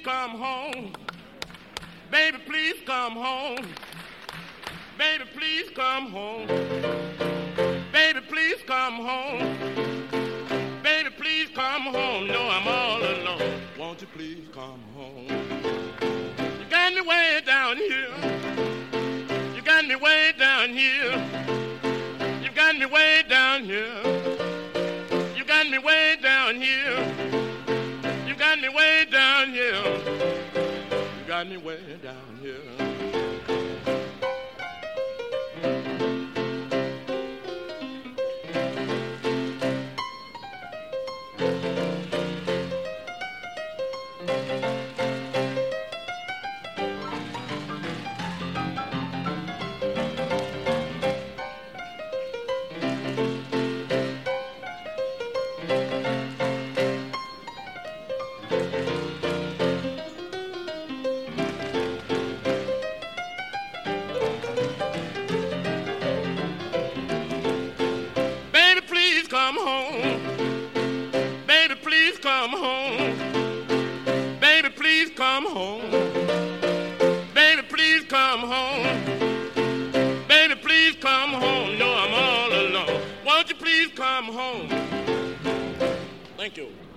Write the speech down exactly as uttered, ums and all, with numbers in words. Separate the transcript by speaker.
Speaker 1: come home. Baby, please come home. Baby, please come home. Baby, please come home. Baby, please come home. No, I'm all alone. Won't you please come home? You got me way down here. You got me way down here. You got me way down here. You got me way down here. You got me way down here. You got me way down here. Come home. Baby, please come home. Baby, please come home. Baby, please come home. Baby, please come home. No, I'm all alone. Won't you please come home? Thank you.